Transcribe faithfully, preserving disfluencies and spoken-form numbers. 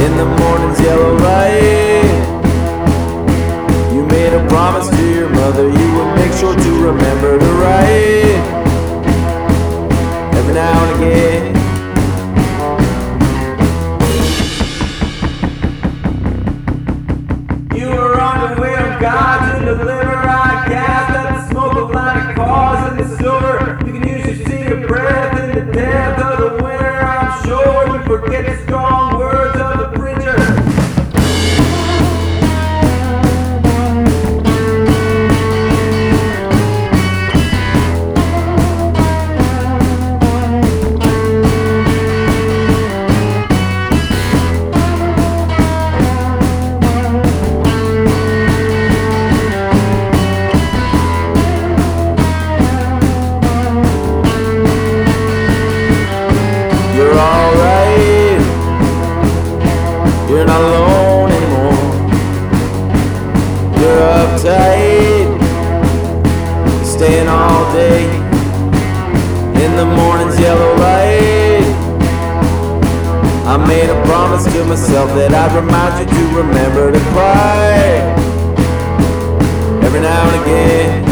in the morning's yellow light. You made a promise to your mother, you would make sure to remember to write every now and again. You were on the way of God to deliver. I cast up the smoke of light cars in the silver. You can use your secret breath in the depth of the winter. I'm sure you forget the strong words of the preacher. You're alright, you're not alone anymore. You're uptight, you're staying all day in the morning's yellow light. I made a promise to myself that I'd remind you to remember to cry every now and again.